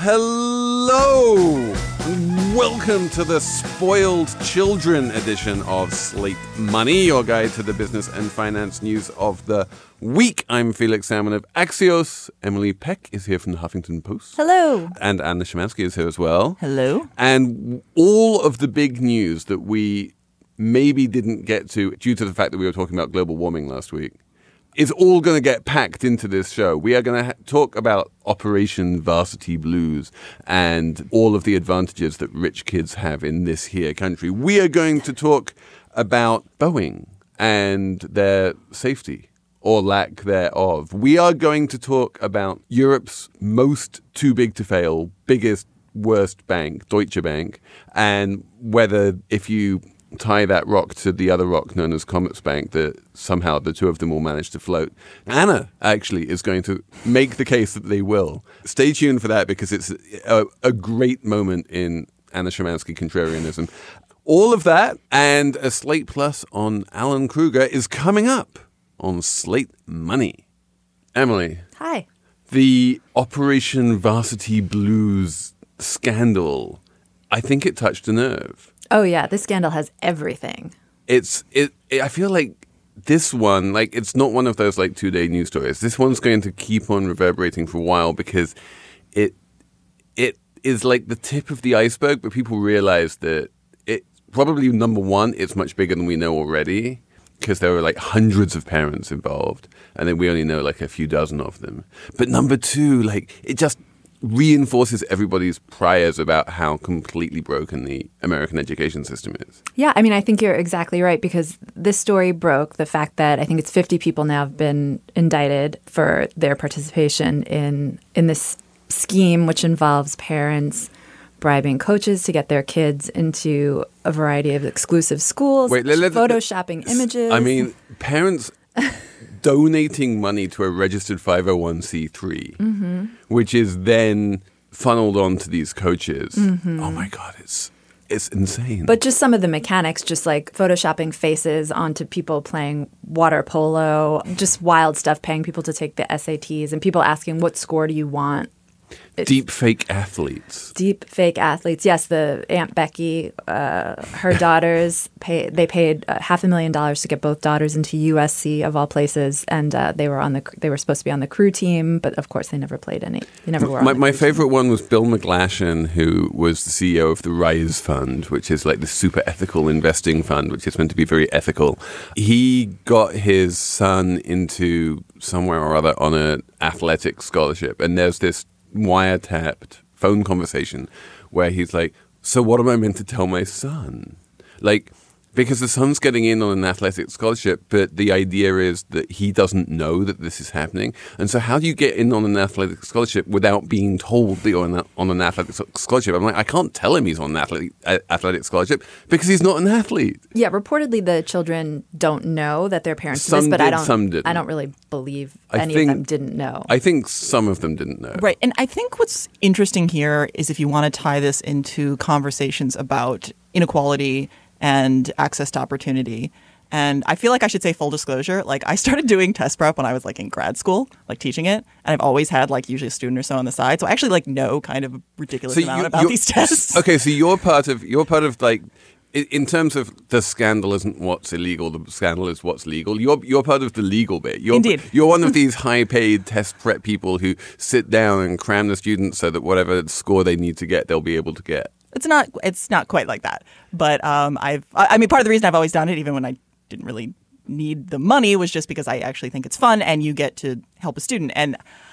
Hello! Welcome to the Spoiled Children edition of Slate Money, your guide to the business and finance news of the week. I'm Felix Salmon of Axios. Emily Peck is here from the Huffington Post. Hello. And Anna Szymanski is here as well. Hello. And all of the big news that we maybe didn't get to due to the fact that we were talking about global warming last week is all going to get packed into this show. We are going to talk about Operation Varsity Blues and all of the advantages that rich kids have in this here country. We are going to talk about Boeing and their safety or lack thereof. We are going to talk about Europe's most too big to fail, biggest, worst bank, Deutsche Bank, and whether if you tie that rock to the other rock known as Commerzbank, that somehow the two of them will manage to float. Anna actually is going to make the case that they will. Stay tuned for that because it's a great moment in Anna Szymanski contrarianism. All of that and a Slate Plus on Alan Kruger is coming up on Slate Money. Emily. Hi. The Operation Varsity Blues scandal, I think it touched a nerve. Oh, yeah. This scandal has everything. I feel like this one, like, it's not one of those, like, 2-day news stories. This one's going to keep on reverberating for a while because it is like the tip of the iceberg, but people realize that it probably, number one, it's much bigger than we know already because there were, like, hundreds of parents involved, and then we only know, like, a few dozen of them. But number two, like, it just reinforces everybody's priors about how completely broken the American education system is. Yeah, I mean, I think you're exactly right because this story broke the fact that I think it's 50 people now have been indicted for their participation in this scheme, which involves parents bribing coaches to get their kids into a variety of exclusive schools, photoshopping images. I mean, parents donating money to a registered 501c3, which is then funneled onto these coaches. Oh my God, it's insane. But just some of the mechanics, just like photoshopping faces onto people playing water polo, just wild stuff, paying people to take the SATs and people asking, what score do you want? Deep fake athletes. Deep fake athletes. Yes, the Aunt Becky, her daughters, they paid $500,000 to get both daughters into USC of all places, and they were supposed to be on the crew team, but of course they never played any. They never were. My favorite one was Bill McGlashan, who was the CEO of the Rise Fund, which is like the super ethical investing fund, which is meant to be very ethical. He got his son into somewhere or other on an athletic scholarship, and there's this wiretapped phone conversation where he's like, so what am I meant to tell my son? Like, because the son's getting in on an athletic scholarship, but the idea is that he doesn't know that this is happening. And so how do you get in on an athletic scholarship without being told that you're on an athletic scholarship? I'm like, I can't tell him he's on an athletic scholarship because he's not an athlete. Yeah, reportedly the children don't know that their parents do this, but some didn't. I don't really believe any of them didn't know. I think some of them didn't know. Right. And I think what's interesting here is if you want to tie this into conversations about inequality and access to opportunity. And I feel like I should say full disclosure. Like, I started doing test prep when I was like in grad school, like teaching it. And I've always had like usually a student or so on the side. So I actually like know kind of a ridiculous amount about these tests. Okay, so you're part of like, in terms of the scandal isn't what's illegal, the scandal is what's legal. You're part of the legal bit. Indeed. You're one of these high-paid test prep people who sit down and cram the students so that whatever score they need to get, they'll be able to get. It's not quite like that. But I mean, part of the reason I've always done it, even when I didn't really need the money, was just because I actually think it's fun and you get to help a student. And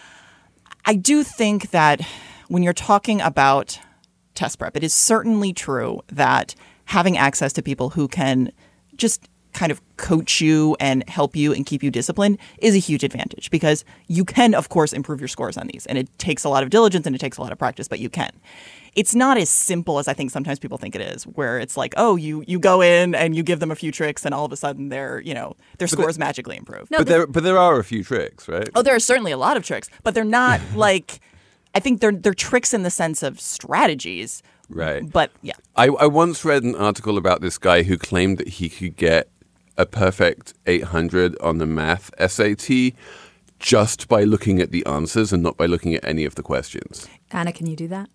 I do think that when you're talking about test prep, it is certainly true that having access to people who can just kind of coach you and help you and keep you disciplined is a huge advantage because you can, of course, improve your scores on these. And it takes a lot of diligence and it takes a lot of practice, but you can. It's not as simple as I think sometimes people think it is, where it's like, oh, you go in and you give them a few tricks and all of a sudden their scores magically improve. No, but there are a few tricks, right? Oh, there are certainly a lot of tricks, but they're not like, I think they're tricks in the sense of strategies. Right. But yeah. I once read an article about this guy who claimed that he could get a perfect 800 on the math SAT just by looking at the answers and not by looking at any of the questions. Anna, can you do that?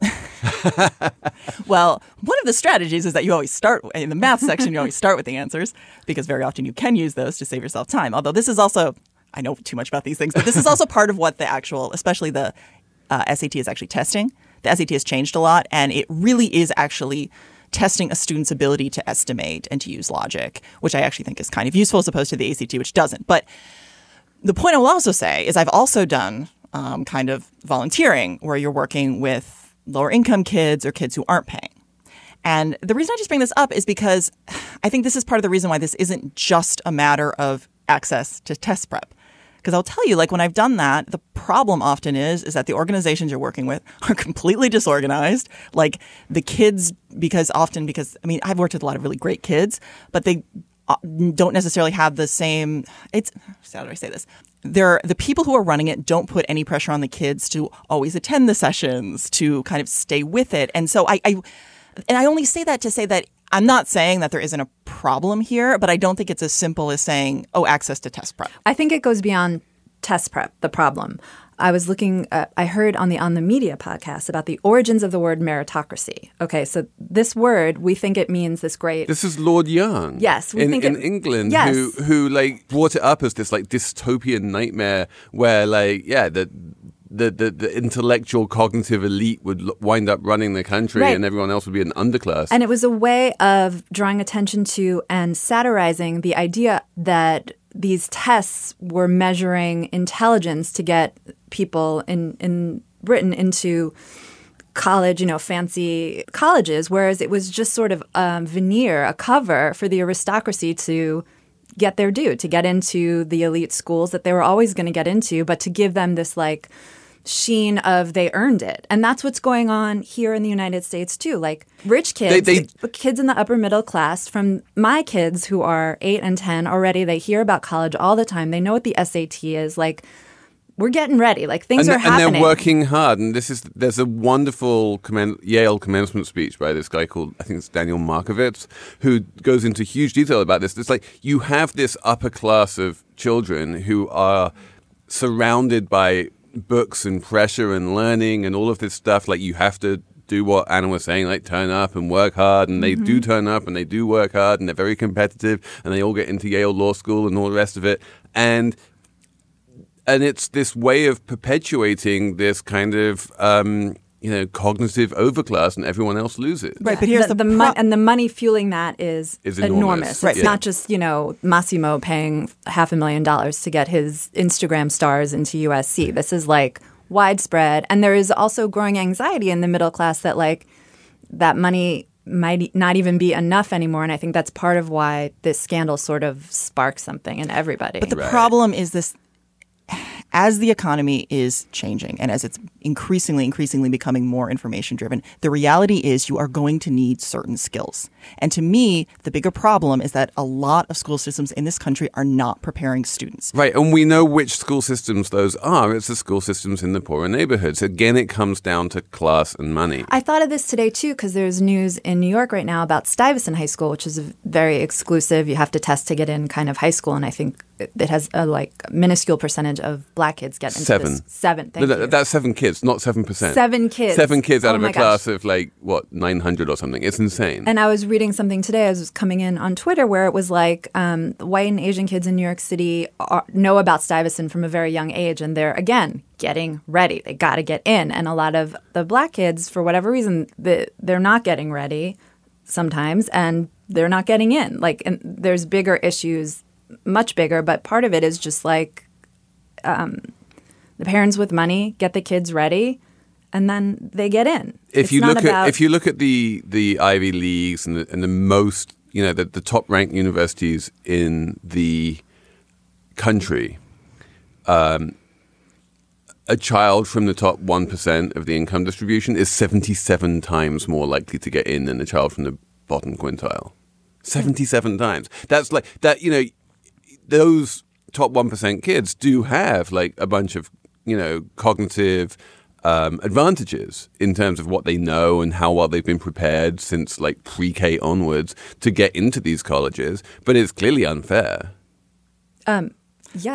Well, one of the strategies is that you always start in the math section, you always start with the answers, because very often you can use those to save yourself time. Although this is also, I know too much about these things, but this is also part of what the actual, especially the SAT is actually testing. The SAT has changed a lot, and it really is actually testing a student's ability to estimate and to use logic, which I actually think is kind of useful as opposed to the ACT, which doesn't. But the point I will also say is I've also done kind of volunteering where you're working with lower income kids or kids who aren't paying. And the reason I just bring this up is because I think this is part of the reason why this isn't just a matter of access to test prep. Because I'll tell you, like when I've done that, the problem often is that the organizations you're working with are completely disorganized. Like the kids, because I mean, I've worked with a lot of really great kids, but they don't necessarily have the same, how do I say this? The people who are running it don't put any pressure on the kids to always attend the sessions, to kind of stay with it. And so I only say that to say that I'm not saying that there isn't a problem here, but I don't think it's as simple as saying, access to test prep. I think it goes beyond test prep, the problem. I was looking, I heard on the Media podcast about the origins of the word meritocracy. Okay, so this word, we think it means this great... This is Lord Young. Yes. In England, yes. who like brought it up as this like dystopian nightmare where like, the intellectual cognitive elite would wind up running the country, right, and everyone else would be an underclass. And it was a way of drawing attention to and satirizing the idea that these tests were measuring intelligence to get people in Britain into college, fancy colleges, whereas it was just sort of a veneer, a cover for the aristocracy to get their due, to get into the elite schools that they were always going to get into, but to give them this like sheen of they earned it. And that's what's going on here in the United States too. Like rich kids, kids in the upper middle class, from my kids who are 8 and 10 already, they hear about college all the time. They know what the SAT is. Like we're getting ready. Like things are happening. And they're working hard. And there's a wonderful Yale commencement speech by this guy called, I think it's Daniel Markovits, who goes into huge detail about this. It's like you have this upper class of children who are surrounded by books and pressure and learning and all of this stuff. Like you have to do what Anna was saying, like turn up and work hard, and they do turn up and they do work hard, and they're very competitive, and they all get into Yale Law School and all the rest of it. And it's this way of perpetuating this kind of cognitive overclass, and everyone else loses. Right, but here's the money fueling that is enormous. Right. It's not just, Massimo paying $500,000 to get his Instagram stars into USC. This is like widespread. And there is also growing anxiety in the middle class that like that money might not even be enough anymore. And I think that's part of why this scandal sort of sparks something in everybody. But the problem is this. As the economy is changing and as it's increasingly becoming more information driven, the reality is you are going to need certain skills. And to me, the bigger problem is that a lot of school systems in this country are not preparing students. Right. And we know which school systems those are. It's the school systems in the poorer neighborhoods. Again, it comes down to class and money. I thought of this today, too, because there's news in New York right now about Stuyvesant High School, which is a very exclusive. You have to test to get in kind of high school. And I think it has a minuscule percentage of black kids get into this. 7. Thank you. That's 7 kids, not 7%. 7 kids. 7 kids out of a class of 900 or something. It's insane. And I was reading something today. I was coming in on Twitter where it was like white and Asian kids in New York City know about Stuyvesant from a very young age, and they're again getting ready. They got to get in, and a lot of the black kids, for whatever reason, they're not getting ready sometimes, and they're not getting in. Like, and there's bigger issues. Much bigger, but part of it is just like the parents with money get the kids ready, and then they get in. If you look at the Ivy Leagues and the most the top ranked universities in the country, a child from the top 1% of the income distribution is 77 times more likely to get in than a child from the bottom quintile. 77 times. That's like that. Those top 1% kids do have like a bunch of, cognitive advantages in terms of what they know and how well they've been prepared since like pre-K onwards to get into these colleges. But it's clearly unfair. Yeah.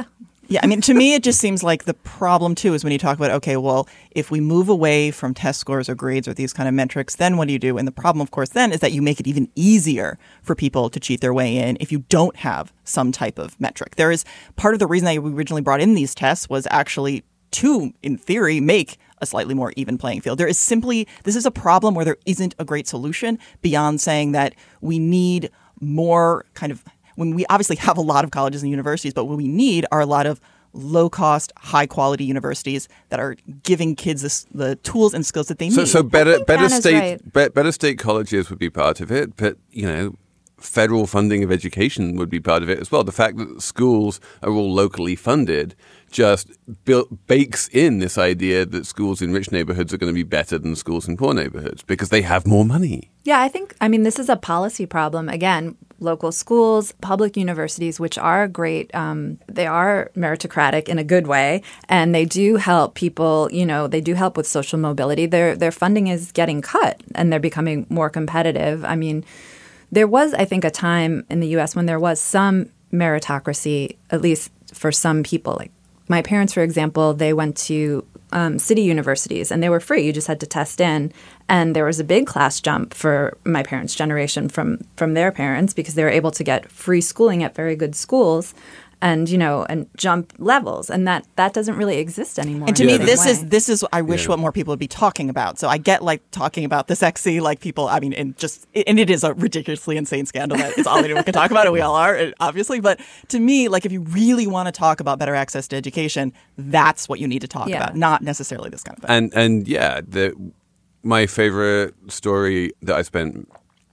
Yeah, I mean, to me, it just seems like the problem, too, is when you talk about, okay, well, if we move away from test scores or grades or these kind of metrics, then what do you do? And the problem, of course, then is that you make it even easier for people to cheat their way in if you don't have some type of metric. There is part of the reason that we originally brought in these tests was actually to, in theory, make a slightly more even playing field. There is simply, this is a problem where there isn't a great solution beyond saying that we need more kind of, when we obviously have a lot of colleges and universities, but what we need are a lot of low-cost, high-quality universities that are giving kids the tools and skills that they need. So better state right. better state colleges would be part of it, but federal funding of education would be part of it as well. The fact that schools are all locally funded just bakes in this idea that schools in rich neighborhoods are going to be better than schools in poor neighborhoods because they have more money. Yeah, I mean, this is a policy problem. Again, local schools, public universities, which are great, they are meritocratic in a good way, and they do help people, they do help with social mobility. Their funding is getting cut, and they're becoming more competitive. I mean, there was, I think, a time in the U.S. when there was some meritocracy, at least for some people. Like my parents, for example, they went to city universities, and they were free. You just had to test in. And there was a big class jump for my parents' generation from their parents because they were able to get free schooling at very good schools and, and jump levels. And that doesn't really exist anymore. And to me, this is I wish what more people would be talking about. So I get talking about this XC, people, I mean, and it is a ridiculously insane scandal that it's all anyone can talk about, and we all are, obviously. But to me, if you really want to talk about better access to education, that's what you need to talk about, not necessarily this kind of thing. And my favorite story that I spent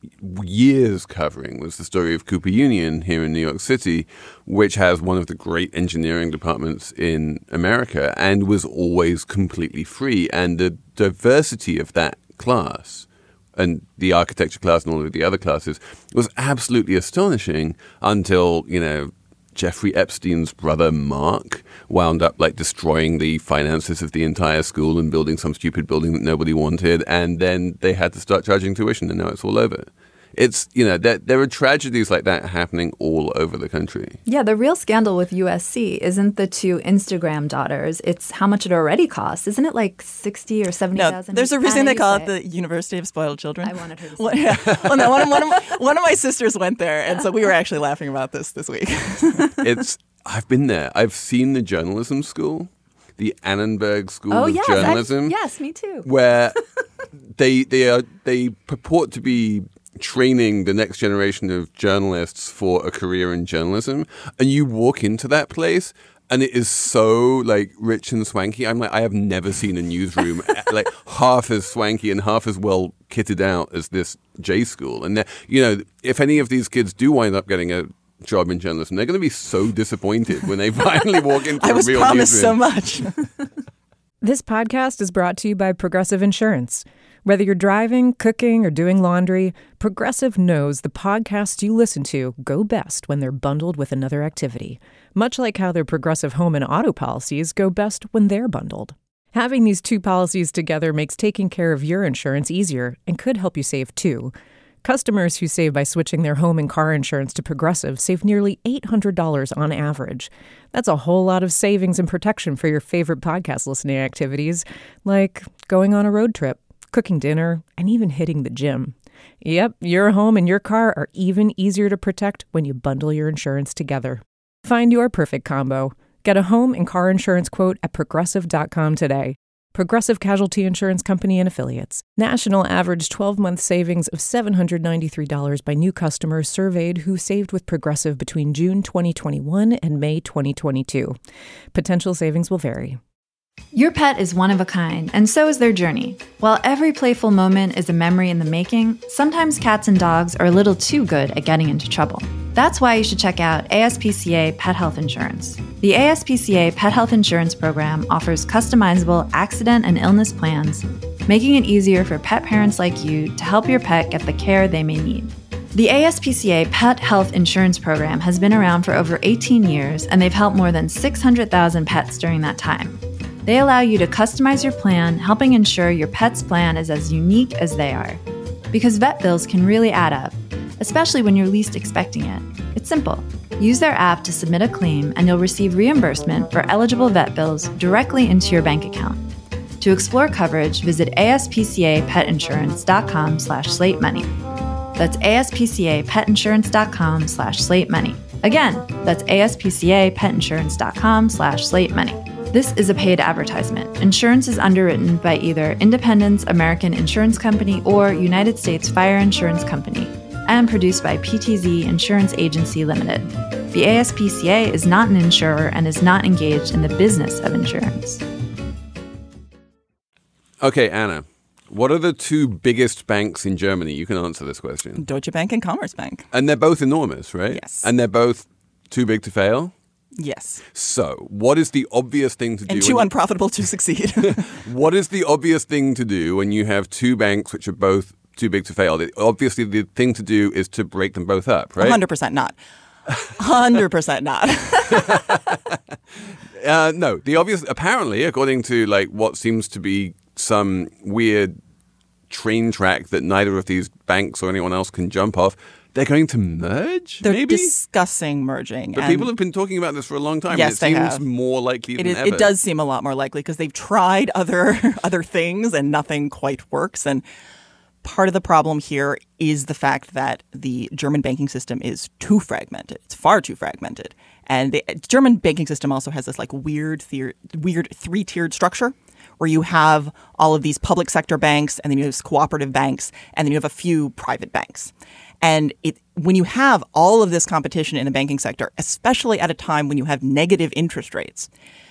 years covering was the story of Cooper Union here in New York City, which has one of the great engineering departments in America and was always completely free. And the diversity of that class and the architecture class and all of the other classes was absolutely astonishing until, Jeffrey Epstein's brother, Mark, wound up destroying the finances of the entire school and building some stupid building that nobody wanted. And then they had to start charging tuition, and now it's all over. It's, there are tragedies like that happening all over the country. Yeah, the real scandal with USC isn't the two Instagram daughters. It's how much it already costs. Isn't it $60,000 or $70,000? No, there's a reason they call it the University of Spoiled Children. I wanted her to say that. Well, no, one of my sisters went there, and so we were actually laughing about this week. I've been there. I've seen the journalism school, the Annenberg School of yes, Journalism. Yes, me too. Where they purport to be training the next generation of journalists for a career in journalism, and you walk into that place and it is so rich and swanky. I'm I have never seen a newsroom half as swanky and half as well kitted out as this J school. And if any of these kids do wind up getting a job in journalism, they're going to be so disappointed when they finally walk into a real newsroom. I was promised so much. This podcast is brought to you by Progressive Insurance. Whether you're driving, cooking, or doing laundry, Progressive knows the podcasts you listen to go best when they're bundled with another activity, much like how their Progressive home and auto policies go best when they're bundled. Having these two policies together makes taking care of your insurance easier and could help you save too. Customers who save by switching their home and car insurance to Progressive save nearly $800 on average. That's a whole lot of savings and protection for your favorite podcast listening activities, like going on a road trip, cooking dinner, and even hitting the gym. Yep, your home and your car are even easier to protect when you bundle your insurance together. Find your perfect combo. Get a home and car insurance quote at Progressive.com today. Progressive Casualty Insurance Company and Affiliates. National average 12-month savings of $793 by new customers surveyed who saved with Progressive between June 2021 and May 2022. Potential savings will vary. Your pet is one of a kind, and so is their journey. While every playful moment is a memory in the making, sometimes cats and dogs are a little too good at getting into trouble. That's why you should check out ASPCA Pet Health Insurance. The ASPCA Pet Health Insurance Program offers customizable accident and illness plans, making it easier for pet parents like you to help your pet get the care they may need. The ASPCA Pet Health Insurance Program has been around for over 18 years, and they've helped more than 600,000 pets during that time. They allow you to customize your plan, helping ensure your pet's plan is as unique as they are. Because vet bills can really add up. especially when you're least expecting it. It's simple. Use their app to submit a claim and you'll receive reimbursement for eligible vet bills directly into your bank account. To explore coverage, visit aspcapetinsurance.com/slatemoney. That's aspcapetinsurance.com/slatemoney. Again, that's aspcapetinsurance.com/slatemoney. This is a paid advertisement. Insurance is underwritten by either Independence American Insurance Company or United States Fire Insurance Company and produced by PTZ Insurance Agency Limited. The ASPCA is not an insurer and is not engaged in the business of insurance. Okay, Anna, what are the two biggest banks in Germany? You can answer this question. Deutsche Bank and Commerzbank. And they're both enormous, right? Yes. And they're both too big to fail? Yes. So, what is the obvious thing to do? And too unprofitable to succeed. What is the obvious thing to do when you have two banks which are both too big to fail? Obviously, the thing to do is to break them both up, right? 100% not. 100% not. No, the obvious, apparently, according to like what seems to be some weird train track that neither of these banks or anyone else can jump off, they're going to merge? They're maybe? discussing merging. But people have been talking about this for a long time. Yes, and it they seems have. more likely than ever. It does seem a lot more likely because they've tried other things and nothing quite works. And part of the problem here is the fact that the German banking system is too fragmented. It's far too fragmented. And the German banking system also has this like weird three-tiered structure where you have all of these public sector banks and then you have cooperative banks and then you have a few private banks. And when you have all of this competition in the banking sector, especially at a time when you have negative interest rates,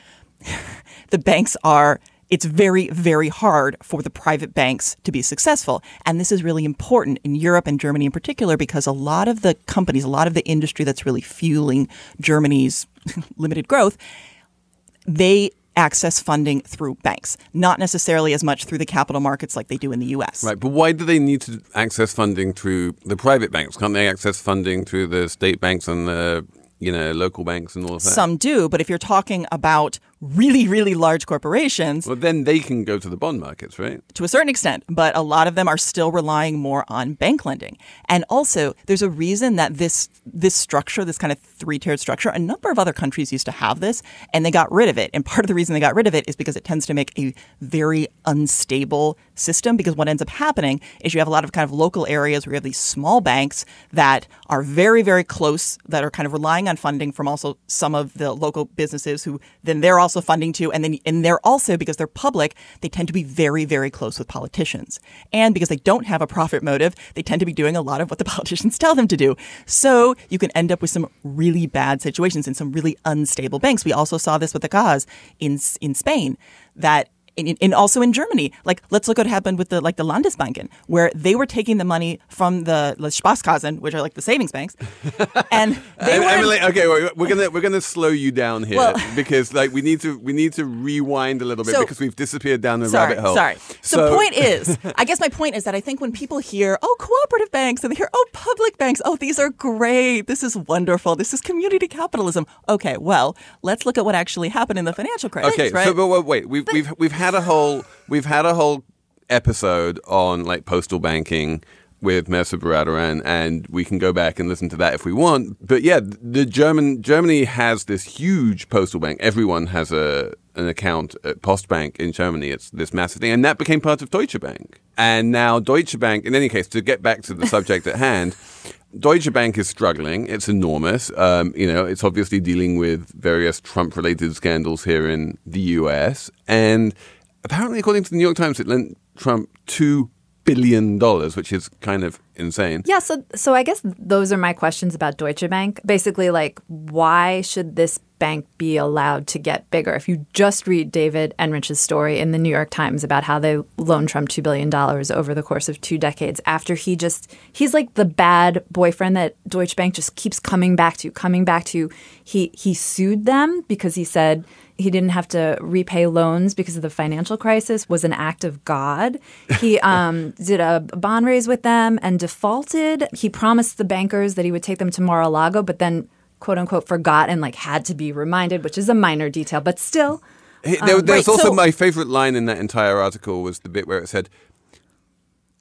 it's very, very hard for the private banks to be successful. And this is really important in Europe and Germany in particular because a lot of the companies, a lot of the industry that's really fueling Germany's limited growth, they access funding through banks, not necessarily as much through the capital markets like they do in the U.S. Right, but why do they need to access funding through the private banks? Can't they access funding through the state banks and the local banks and all of that? Some do, but if you're talking about really, really large corporations... Well, then they can go to the bond markets, right? To a certain extent, but a lot of them are still relying more on bank lending. And also, there's a reason that this structure, this kind of three-tiered structure, a number of other countries used to have this, and they got rid of it. And part of the reason they got rid of it is because it tends to make a very unstable system, because what ends up happening is you have a lot of kind of local areas where you have these small banks that are very, very close, that are kind of relying on funding from also some of the local businesses who then they're also funding too. And they're also, because they're public, they tend to be very, very close with politicians. And because they don't have a profit motive, they tend to be doing a lot of what the politicians tell them to do. So you can end up with some really bad situations in some really unstable banks. We also saw this with the Cajas in Spain, that and also in Germany, like let's look what happened with the Landesbanken, where they were taking the money from the Sparkassen, which are like the savings banks, and they were. Emily, okay, we're gonna slow you down here because like we need to rewind a little bit because we've disappeared down the rabbit hole. Sorry. So the point is, I guess my point is that I think when people hear cooperative banks and they hear public banks, these are great, this is wonderful, this is community capitalism. Okay, well let's look at what actually happened in the financial crisis. Okay, right? so but wait, we've had a whole episode on like postal banking with Mercer Baradaran, and we can go back and listen to that if we want. But yeah, Germany has this huge postal bank. Everyone has an account at Postbank in Germany. It's this massive thing, and that became part of Deutsche Bank. And now Deutsche Bank, in any case, to get back to the subject at hand, Deutsche Bank is struggling. It's enormous. It's obviously dealing with various Trump-related scandals here in the U.S. And apparently, according to the New York Times, it lent Trump $2 billion, which is kind of insane. Yeah, so I guess those are my questions about Deutsche Bank. Basically, like, why should this bank be allowed to get bigger? If you just read David Enrich's story in the New York Times about how they loaned Trump $2 billion over the course of 2 decades after he's like the bad boyfriend that Deutsche Bank just keeps coming back to. He sued them because he said he didn't have to repay loans because of the financial crisis was an act of God. He did a bond raise with them and defaulted. He promised the bankers that he would take them to Mar-a-Lago, but then quote unquote forgot and like had to be reminded, which is a minor detail, but still. There's also my favorite line in that entire article was the bit where it said,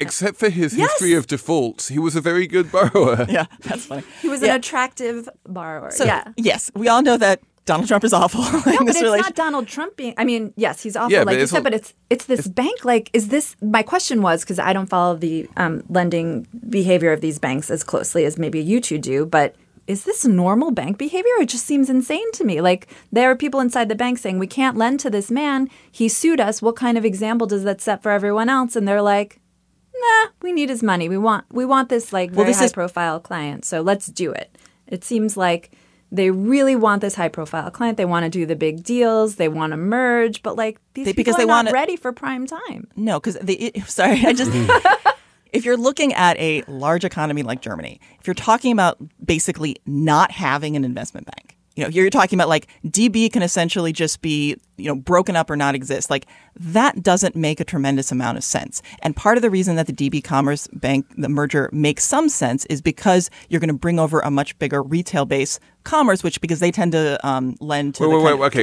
Except for his history of defaults, he was a very good borrower. Yeah, that's funny. He was an attractive borrower. So, yes, we all know that Donald Trump is awful in No, this but it's relation. not Donald Trump being. I mean, yes, he's awful, Yeah, like but you said. But it's this bank. Like, is this? My question was, because I don't follow the lending behavior of these banks as closely as maybe you two do, but is this normal bank behavior? It just seems insane to me. Like, there are people inside the bank saying we can't lend to this man. He sued us. What kind of example does that set for everyone else? And they're like, nah, we need his money. We want this like very high profile client. So let's do it. It seems like they really want this high profile client. They want to do the big deals. They want to merge, but like these people are not ready for prime time. No, because if you're looking at a large economy like Germany, if you're talking about basically not having an investment bank, you're talking about like DB can essentially just be, broken up or not exist. Like that doesn't make a tremendous amount of sense. And part of the reason that the DB Commerce Bank, the merger makes some sense is because you're going to bring over a much bigger retail base commerce, because they tend to lend to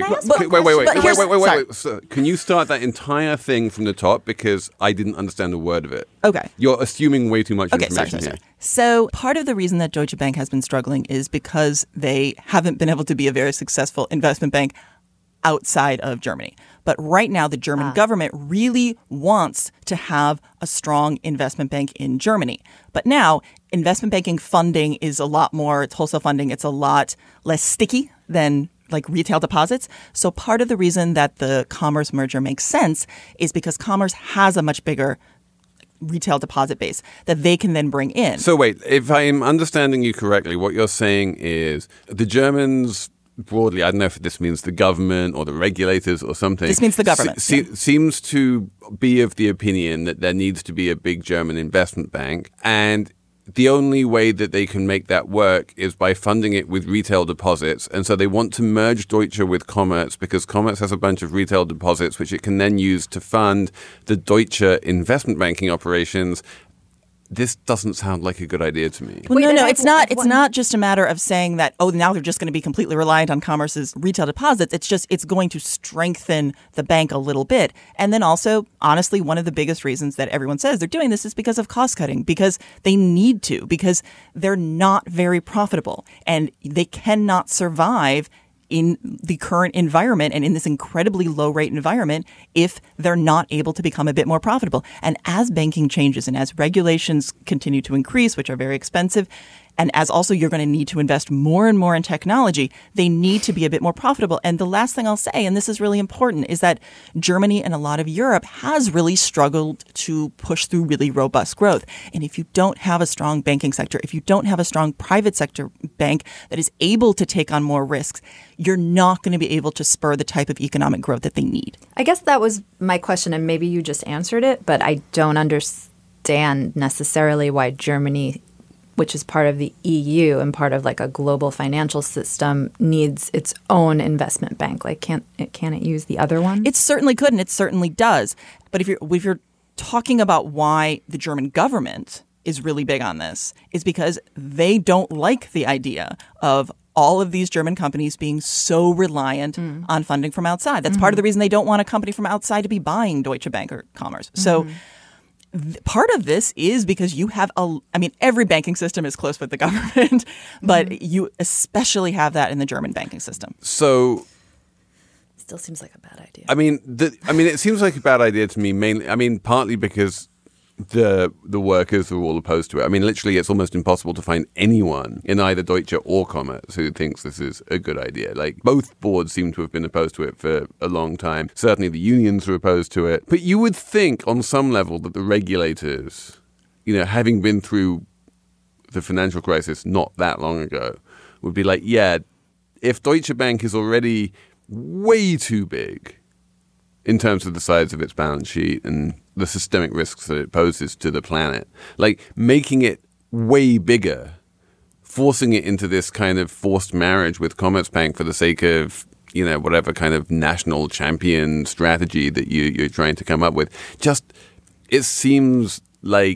Wait. So, can you start that entire thing from the top? Because I didn't understand a word of it. Okay. You're assuming way too much information here. So part of the reason that Deutsche Bank has been struggling is because they haven't been able to be a very successful investment bank outside of Germany. But right now, the German government really wants to have a strong investment bank in Germany. But now, investment banking funding is a lot more, it's wholesale funding, it's a lot less sticky than like retail deposits. So part of the reason that the Commerce merger makes sense is because Commerce has a much bigger retail deposit base that they can then bring in. So wait, if I'm understanding you correctly, what you're saying is the Germans broadly, I don't know if this means the government or the regulators or something. This means the government. Seems to be of the opinion that there needs to be a big German investment bank. And the only way that they can make that work is by funding it with retail deposits. And so they want to merge Deutsche with Commerz because Commerz has a bunch of retail deposits, which it can then use to fund the Deutsche investment banking operations. This doesn't sound like a good idea to me. Well, no, it's not. It's not just a matter of saying that, now they're just going to be completely reliant on Commerce's retail deposits. It's going to strengthen the bank a little bit. And then also, honestly, one of the biggest reasons that everyone says they're doing this is because of cost cutting, because they need to, because they're not very profitable and they cannot survive in the current environment and in this incredibly low rate environment if they're not able to become a bit more profitable. And as banking changes and as regulations continue to increase, which are very expensive, and as also you're going to need to invest more and more in technology, they need to be a bit more profitable. And the last thing I'll say, and this is really important, is that Germany and a lot of Europe has really struggled to push through really robust growth. And if you don't have a strong banking sector, if you don't have a strong private sector bank that is able to take on more risks, you're not going to be able to spur the type of economic growth that they need. I guess that was my question, and maybe you just answered it, but I don't understand necessarily why Germany, which is part of the EU and part of like a global financial system, needs its own investment bank. Like, can it use the other one? It certainly could, and it certainly does. But if you're talking about why the German government is really big on this, is because they don't like the idea of all of these German companies being so reliant on funding from outside. That's part of the reason they don't want a company from outside to be buying Deutsche Bank or Commerz. So part of this is because you have every banking system is close with the government, but you especially have that in the German banking system. So still seems like a bad idea. It seems like a bad idea to me mainly. Partly because the workers are all opposed to it. Literally, it's almost impossible to find anyone in either Deutsche or Commerz who thinks this is a good idea. Like, both boards seem to have been opposed to it for a long time. Certainly, the unions are opposed to it. But you would think, on some level, that the regulators, having been through the financial crisis not that long ago, would be like, yeah, if Deutsche Bank is already way too big in terms of the size of its balance sheet and the systemic risks that it poses to the planet, like making it way bigger, forcing it into this kind of forced marriage with Commerzbank for the sake of, whatever kind of national champion strategy that you're trying to come up with. Just, it seems like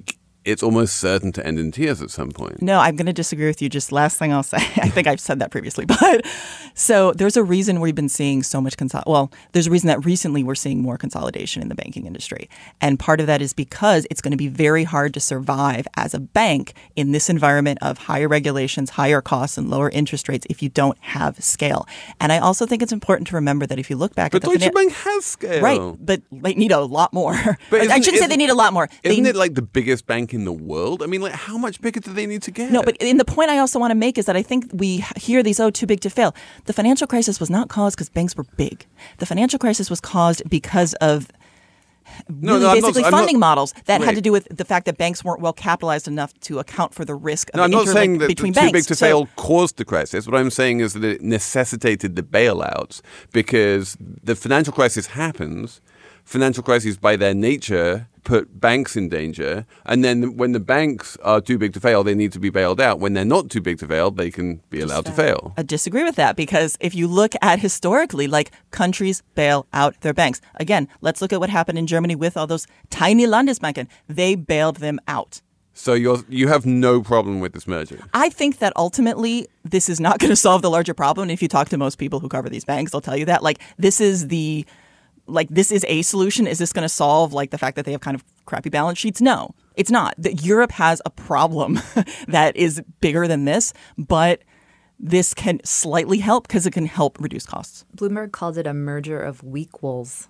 it's almost certain to end in tears at some point. No, I'm going to disagree with you. Just last thing I'll say. I think I've said that previously. But so there's a reason we've been seeing so much there's a reason that recently we're seeing more consolidation in the banking industry. And part of that is because it's going to be very hard to survive as a bank in this environment of higher regulations, higher costs, and lower interest rates if you don't have scale. And I also think it's important to remember that if you look back But at the Deutsche Bank has scale. Right, but they need a lot more. But I shouldn't say they need a lot more. Isn't it like the biggest bank in the world? I mean, like, how much bigger do they need to get? No, but in the point I also want to make is that I think we hear these, too big to fail. The financial crisis was not caused because banks were big. The financial crisis was caused because of basically funding models that had to do with the fact that banks weren't well capitalized enough to account for the risk of I'm not saying that between too banks. big to fail caused the crisis. What I'm saying is that it necessitated the bailouts because the financial crisis happens. Financial crises, by their nature, put banks in danger. And then when the banks are too big to fail, they need to be bailed out. When they're not too big to fail, they can be allowed to fail. I disagree with that because if you look at historically, like countries bail out their banks. Again, let's look at what happened in Germany with all those tiny Landesbanken. They bailed them out. So you have no problem with this merger? I think that ultimately this is not going to solve the larger problem. And if you talk to most people who cover these banks, they'll tell you that. This is a solution. Is this going to solve the fact that they have kind of crappy balance sheets? No, it's not. Europe has a problem that is bigger than this, but this can slightly help because it can help reduce costs. Bloomberg called it a merger of weak-wolves.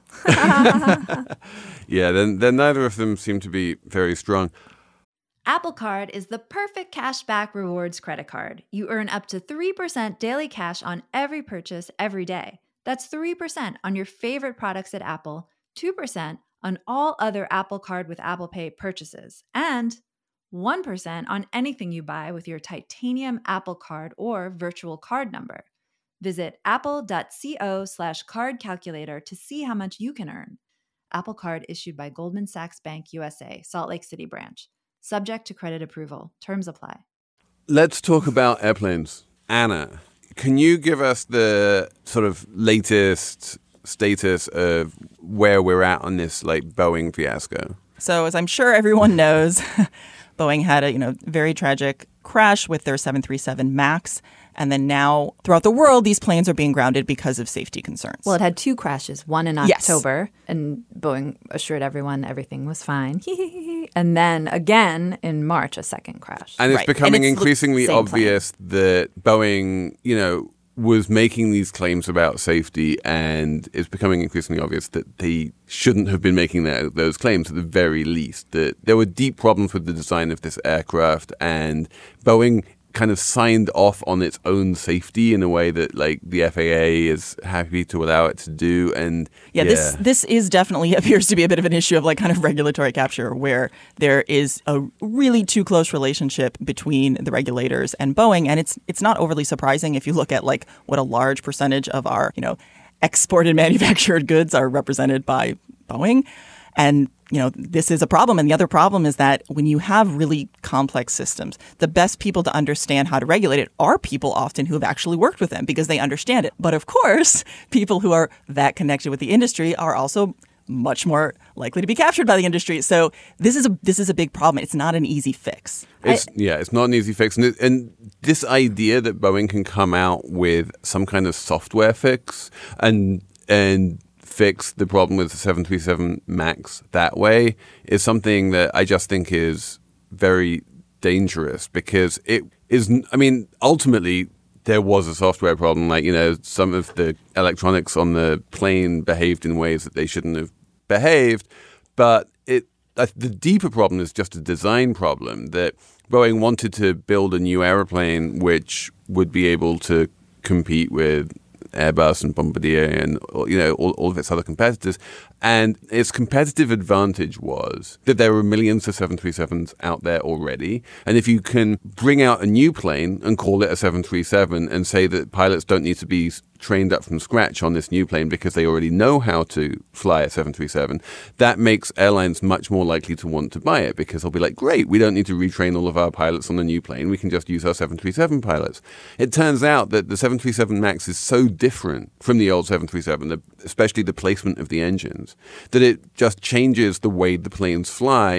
Yeah, then neither of them seem to be very strong. Apple Card is the perfect cashback rewards credit card. You earn up to 3% daily cash on every purchase every day. That's 3% on your favorite products at Apple, 2% on all other Apple Card with Apple Pay purchases, and 1% on anything you buy with your titanium Apple Card or virtual card number. Visit apple.co/card calculator to see how much you can earn. Apple Card issued by Goldman Sachs Bank USA, Salt Lake City branch. Subject to credit approval. Terms apply. Let's talk about airplanes. Anna, can you give us the sort of latest status of where we're at on this Boeing fiasco? So as I'm sure everyone knows, Boeing had a very tragic crash with their 737 MAX. And then now throughout the world, these planes are being grounded because of safety concerns. Well, it had two crashes, one in October, and Boeing assured everyone everything was fine. And then again in March, a second crash. And it's becoming increasingly obvious that Boeing, was making these claims about safety, and it's becoming increasingly obvious that they shouldn't have been making those claims at the very least. That there were deep problems with the design of this aircraft, and Boeing kind of signed off on its own safety in a way that the FAA is happy to allow it to do. And this is definitely appears to be a bit of an issue of kind of regulatory capture, where there is a really too close relationship between the regulators and Boeing. And it's not overly surprising if you look at what a large percentage of our, exported manufactured goods are represented by Boeing. And, this is a problem. And the other problem is that when you have really complex systems, the best people to understand how to regulate it are people often who have actually worked with them because they understand it. But of course, people who are that connected with the industry are also much more likely to be captured by the industry. So this is a big problem. It's not an easy fix. It's not an easy fix. And this idea that Boeing can come out with some kind of software fix and fix the problem with the 737 MAX that way is something that I just think is very dangerous because it is, ultimately there was a software problem. Some of the electronics on the plane behaved in ways that they shouldn't have behaved. But the deeper problem is just a design problem that Boeing wanted to build a new airplane which would be able to compete with Airbus and Bombardier and all of its other competitors. And its competitive advantage was that there were millions of 737s out there already. And if you can bring out a new plane and call it a 737 and say that pilots don't need to be trained up from scratch on this new plane because they already know how to fly a 737, that makes airlines much more likely to want to buy it because they'll be like, great, we don't need to retrain all of our pilots on the new plane. We can just use our 737 pilots. It turns out that the 737 MAX is so different from the old 737, especially the placement of the engines, that it just changes the way the planes fly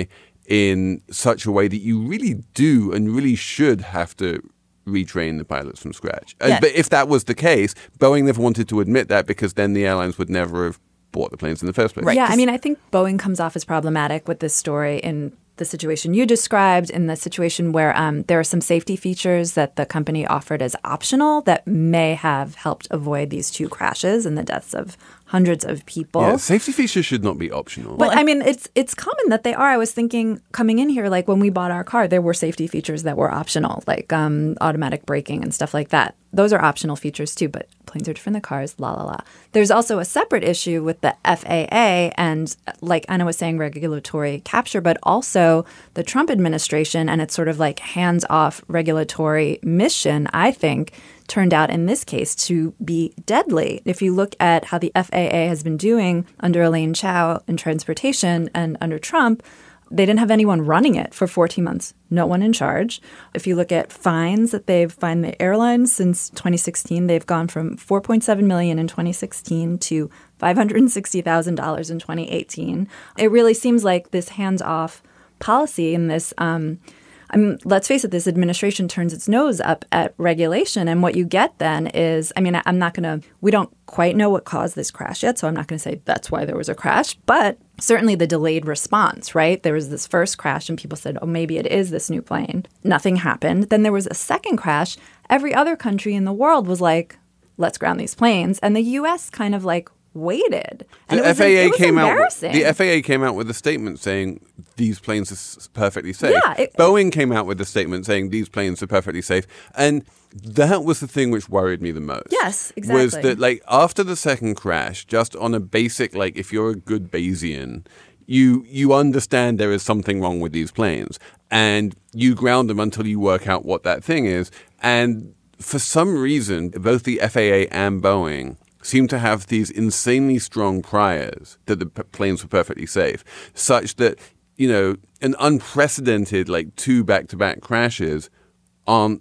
in such a way that you really do and really should have to retrain the pilots from scratch. Yeah. But if that was the case, Boeing never wanted to admit that because then the airlines would never have bought the planes in the first place. Right. Yeah, I mean, I think Boeing comes off as problematic with this story in the situation you described, in the situation where there are some safety features that the company offered as optional that may have helped avoid these 2 crashes and the deaths of hundreds of people. Yeah, safety features should not be optional. But I mean, it's common that they are. I was thinking coming in here, like when we bought our car, there were safety features that were optional, like automatic braking and stuff like that. Those are optional features too, but planes are different than cars, la, la, la. There's also a separate issue with the FAA and, like Anna was saying, regulatory capture, but also the Trump administration and its sort of like hands-off regulatory mission, I think, turned out in this case to be deadly. If you look at how the FAA has been doing under Elaine Chao in transportation and under Trump, they didn't have anyone running it for 14 months. No one in charge. If you look at fines that they've fined the airlines since 2016, they've gone from $4.7 million in 2016 to $560,000 in 2018. It really seems like this hands-off policy and this let's face it, this administration turns its nose up at regulation. And what you get then is, I mean, we don't quite know what caused this crash yet, so I'm not going to say that's why there was a crash, but certainly the delayed response, right? There was this first crash and people said, oh, maybe it is this new plane. Nothing happened. Then there was a second crash. Every other country in the world was like, let's ground these planes. And the U.S. kind of like waited. And The FAA came out with a statement saying these planes are perfectly safe. Yeah, Boeing came out with a statement saying these planes are perfectly safe. And that was the thing which worried me the most. Yes, exactly. Was that like after the second crash, just on a basic, like if you're a good Bayesian, you understand there is something wrong with these planes. And you ground them until you work out what that thing is. And for some reason, both the FAA and Boeing seem to have these insanely strong priors that the planes were perfectly safe, such that, you know, an unprecedented, like 2 back-to-back crashes aren't,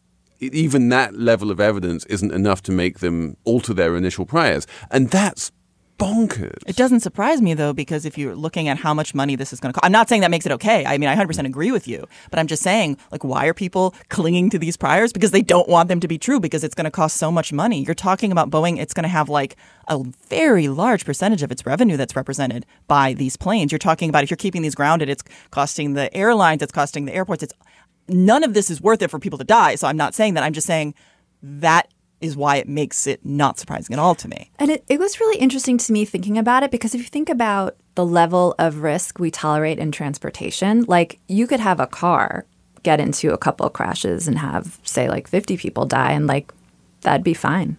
even that level of evidence isn't enough to make them alter their initial priors. And that's bonkers. It doesn't surprise me, though, because if you're looking at how much money this is going to cost, I'm not saying that makes it okay. I mean, I 100% agree with you. But I'm just saying, like, why are people clinging to these priors? Because they don't want them to be true, because it's going to cost so much money. You're talking about Boeing. It's going to have, like, a very large percentage of its revenue that's represented by these planes. You're talking about if you're keeping these grounded, it's costing the airlines, it's costing the airports. None of this is worth it for people to die. So I'm not saying that. I'm just saying that is why it makes it not surprising at all to me. And it was really interesting to me thinking about it, because if you think about the level of risk we tolerate in transportation, like you could have a car get into a couple of crashes and have, say, like 50 people die, and like that'd be fine.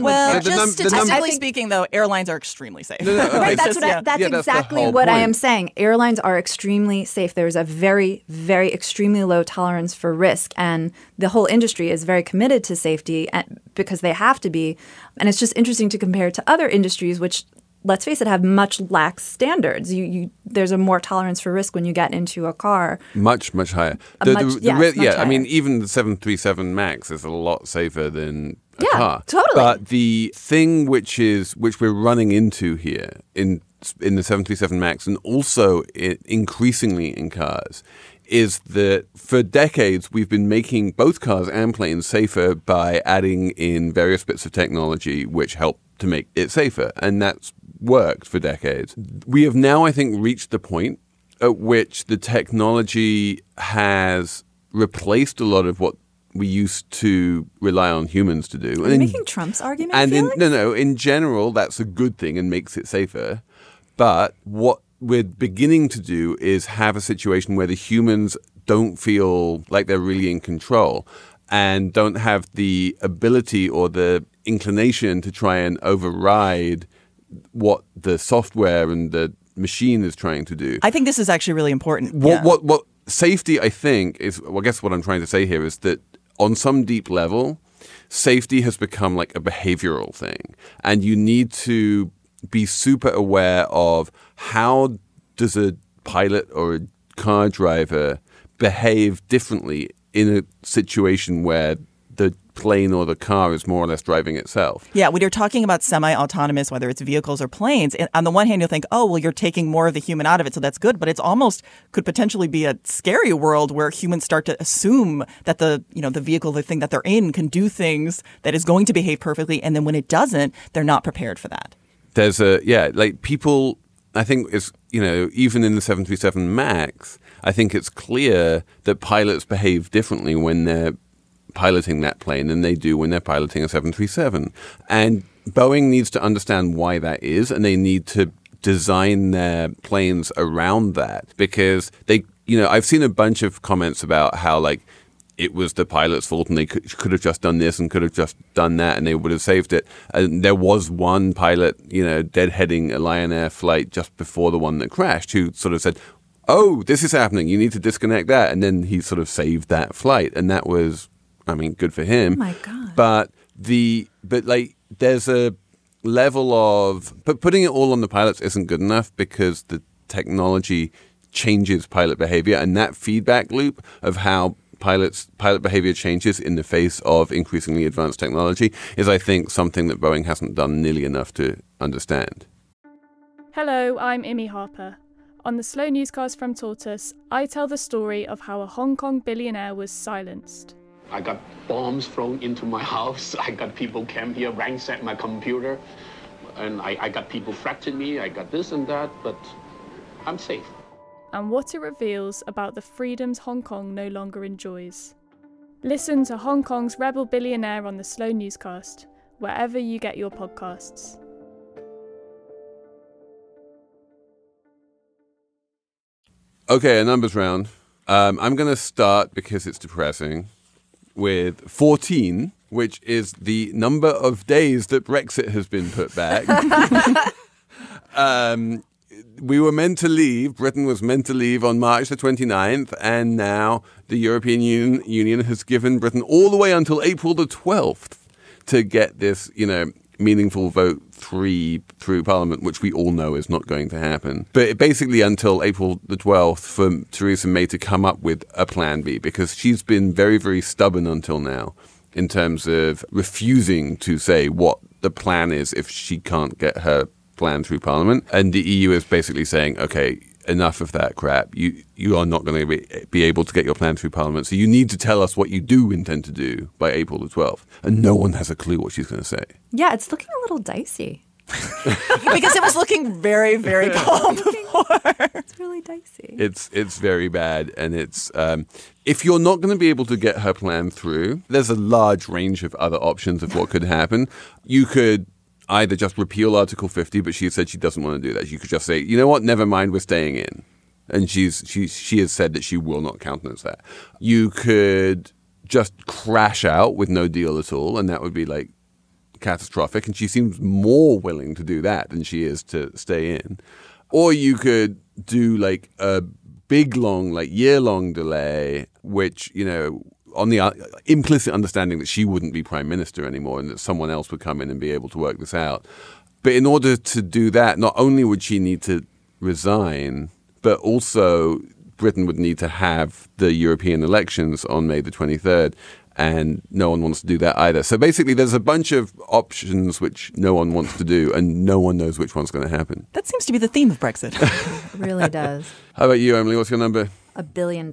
Just statistically speaking, though, airlines are extremely safe. Right, that's exactly what I am saying. Airlines are extremely safe. There's a very, very extremely low tolerance for risk, and the whole industry is very committed to safety because they have to be. And it's just interesting to compare to other industries, which, let's face it, have much lax standards. There's a more tolerance for risk when you get into a car. Much higher. Much higher. I mean, even the 737 MAX is a lot safer than a car. Totally. But the thing which we're running into here in the 737 MAX, and also increasingly in cars, is that for decades we've been making both cars and planes safer by adding in various bits of technology which help to make it safer. And that's worked for decades. We have now, I think, reached the point at which the technology has replaced a lot of what we used to rely on humans to do. Are you making Trump's argument, Felix? In general, that's a good thing and makes it safer. But what we're beginning to do is have a situation where the humans don't feel like they're really in control and don't have the ability or the inclination to try and override what the software and the machine is trying to do. I think this is actually really important. What safety, I think, is, well, I guess what I'm trying to say here is that on some deep level, safety has become like a behavioral thing. And you need to be super aware of how does a pilot or a car driver behave differently in a situation where the plane or the car is more or less driving itself. Yeah, when you're talking about semi-autonomous, whether it's vehicles or planes, on the one hand, you'll think, oh, well, you're taking more of the human out of it, so that's good. But it's almost could potentially be a scary world where humans start to assume that the vehicle, the thing that they're in, can do things that is going to behave perfectly. And then when it doesn't, they're not prepared for that. There's people, I think it's, even in the 737 MAX, I think it's clear that pilots behave differently when they're piloting that plane than they do when they're piloting a 737. And Boeing needs to understand why that is, and they need to design their planes around that, because I've seen a bunch of comments about how it was the pilot's fault and they could have just done this and could have just done that and they would have saved it. And there was one pilot, deadheading a Lion Air flight just before the one that crashed, who sort of said, oh, this is happening, you need to disconnect that. And then he sort of saved that flight. And that was, good for him. Oh my God. But there's a level of, but putting it all on the pilots isn't good enough, because the technology changes pilot behavior, and that feedback loop of how pilot behavior changes in the face of increasingly advanced technology is, I think, something that Boeing hasn't done nearly enough to understand. Hello, I'm Imi Harper. On the Slow Newscast from Tortoise, I tell the story of how a Hong Kong billionaire was silenced. I got bombs thrown into my house. I got people came here, ransacked my computer. And I got people threatening me. I got this and that, but I'm safe. And what it reveals about the freedoms Hong Kong no longer enjoys. Listen to Hong Kong's rebel billionaire on the Slow Newscast, wherever you get your podcasts. Okay, a numbers round. I'm going to start, because it's depressing, with 14, which is the number of days that Brexit has been put back. We were meant to leave, Britain was meant to leave on March the 29th, and now the European Union has given Britain all the way until April the 12th to get this, meaningful vote 3 through Parliament, which we all know is not going to happen. But basically until April the 12th for Theresa May to come up with a plan B, because she's been very, very stubborn until now in terms of refusing to say what the plan is if she can't get her plan through Parliament. And the EU is basically saying, okay, enough of that crap. You are not going to be able to get your plan through Parliament. So you need to tell us what you do intend to do by April the 12th. And no one has a clue what she's going to say. Yeah, it's looking a little dicey. Because it was looking very, very calm before. It's really dicey. It's very bad. And it's if you're not going to be able to get her plan through, there's a large range of other options of what could happen. You could either just repeal Article 50, but she said she doesn't want to do that. You could just say, you know what, never mind, we're staying in. And she has said that she will not countenance that. You could just crash out with no deal at all, and that would be catastrophic. And she seems more willing to do that than she is to stay in. Or you could do a big, long, year-long delay, which, on the implicit understanding that she wouldn't be prime minister anymore and that someone else would come in and be able to work this out. But in order to do that, not only would she need to resign, but also Britain would need to have the European elections on May the 23rd. And no one wants to do that either. So basically, there's a bunch of options which no one wants to do, and no one knows which one's going to happen. That seems to be the theme of Brexit. It really does. How about you, Emily? What's your number? $1 billion.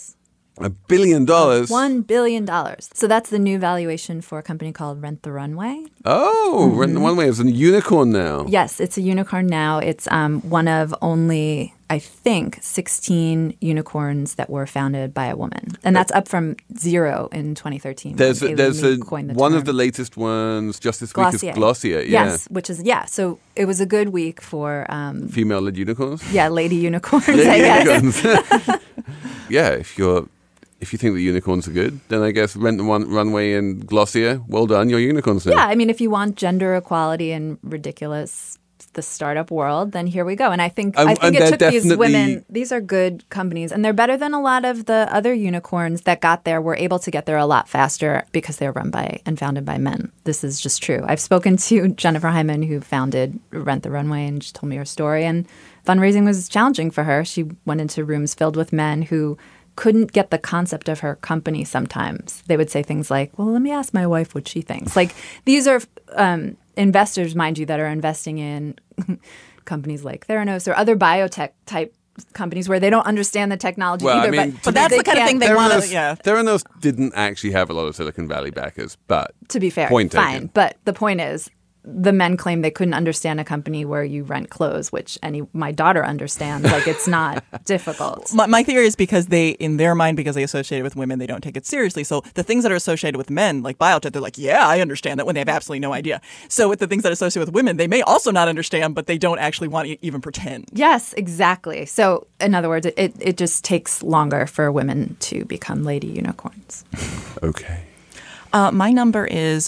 $1 billion? $1 billion. So that's the new valuation for a company called Rent the Runway. Oh, Rent the Runway is a unicorn now. Yes, it's a unicorn now. It's one of only, I think, 16 unicorns that were founded by a woman. And that's up from 0 in 2013. There's one of the latest ones just this week is Glossier. Yeah. Yes, which is, so it was a good week for... female-led unicorns? Yeah, lady unicorns, I guess. Unicorns. Yeah, if you think that unicorns are good, then I guess Rent the Runway and Glossier, well done, you're unicorns now. Yeah, I mean, if you want gender equality in ridiculous, the startup world, then here we go. And I think it took these women, these are good companies, and they're better than a lot of the other unicorns that got there, were able to get there a lot faster because they're run by and founded by men. This is just true. I've spoken to Jennifer Hyman, who founded Rent the Runway, and she told me her story, and fundraising was challenging for her. She went into rooms filled with men who couldn't get the concept of her company sometimes. They would say things like, well, let me ask my wife what she thinks. Like, these are investors, mind you, that are investing in companies like Theranos or other biotech type companies where they don't understand the technology either. I mean, but that's the kind of thing they want to, Theranos didn't actually have a lot of Silicon Valley backers, but to be fair, point fine. taken. But the point is, the men claim they couldn't understand a company where you rent clothes, which my daughter understands. Like, it's not difficult. My theory is because in their mind, because they associate it with women, they don't take it seriously. So the things that are associated with men, like biotech, they're like, yeah, I understand that, when they have absolutely no idea. So with the things that are associated with women, they may also not understand, but they don't actually want to even pretend. Yes, exactly. So in other words, it just takes longer for women to become lady unicorns. Okay. My number is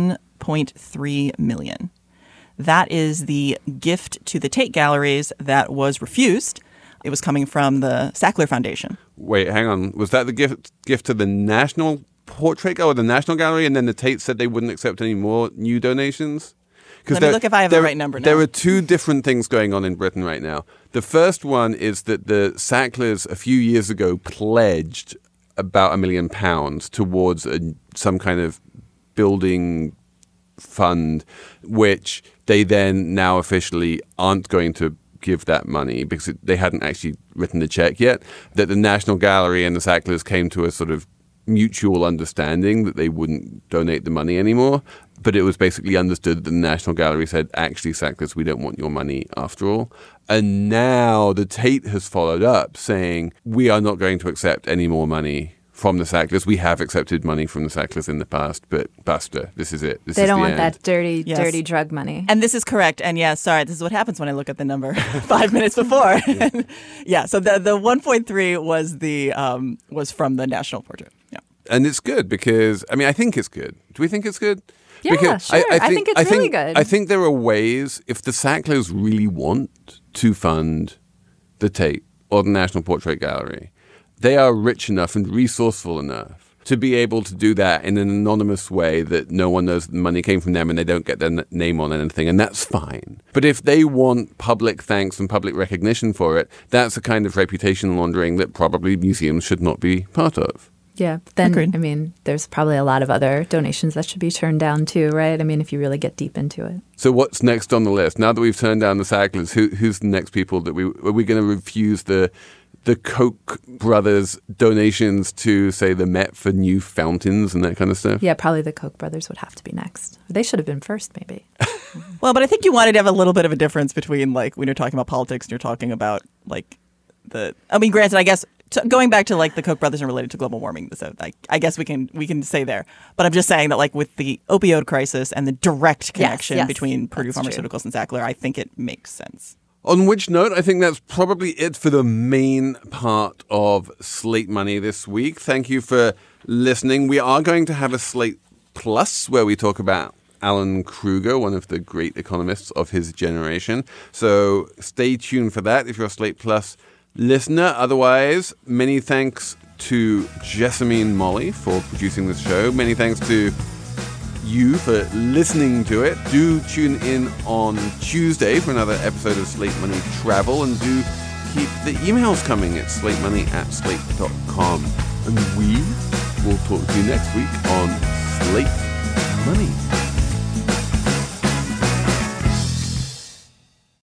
1.3 million. That is the gift to the Tate Galleries that was refused. It was coming from the Sackler Foundation. Wait, hang on. Was that the gift to the National Portrait Gallery or the National Gallery, and then the Tate said they wouldn't accept any more new donations? Let me look if I have the right number now. There are two different things going on in Britain right now. The first one is that the Sacklers a few years ago pledged about £1 million towards some kind of building fund, which they then now officially aren't going to give that money because they hadn't actually written the check yet. That the National Gallery and the Sacklers came to a sort of mutual understanding that they wouldn't donate the money anymore. But it was basically understood that the National Gallery said, actually, Sacklers, we don't want your money after all. And now the Tate has followed up saying, we are not going to accept any more money from the Sacklers. We have accepted money from the Sacklers in the past, but basta. This is it. They don't want that dirty drug money. And this is correct. And yeah, sorry, this is what happens when I look at the number 5 minutes before. Yeah, so the 1.3 was from the National Portrait. Yeah. And it's good because, I mean, I think it's good. Do we think it's good? Yeah, because sure. I think it's really good. I think there are ways, if the Sacklers really want to fund the Tate or the National Portrait Gallery, they are rich enough and resourceful enough to be able to do that in an anonymous way that no one knows the money came from them and they don't get their name on anything, and that's fine. But if they want public thanks and public recognition for it, that's a kind of reputation laundering that probably museums should not be part of. Yeah, then, Agreed. I mean, there's probably a lot of other donations that should be turned down too, right? I mean, if you really get deep into it. So what's next on the list? Now that we've turned down the Sacklers, who's the next people that are we going to refuse the Koch brothers donations to, say, the Met for new fountains and that kind of stuff? Yeah, probably the Koch brothers would have to be next. They should have been first, maybe. Well, but I think you wanted to have a little bit of a difference between, like, when you're talking about politics and you're talking about, like, granted, I guess, going back to, like, the Koch brothers and related to global warming, so I guess we can say there. But I'm just saying that, like, with the opioid crisis and the direct connection between Purdue Pharmaceuticals and Sackler, I think it makes sense. On which note, I think that's probably it for the main part of Slate Money this week. Thank you for listening. We are going to have a Slate Plus where we talk about Alan Kruger, one of the great economists of his generation. So stay tuned for that if you're a Slate Plus listener. Otherwise, many thanks to Jessamine Molly for producing this show. Many thanks to you for listening to it. Do tune in on Tuesday for another episode of Slate Money Travel, and do keep the emails coming at slatemoney@slate.com. And we will talk to you next week on Slate Money.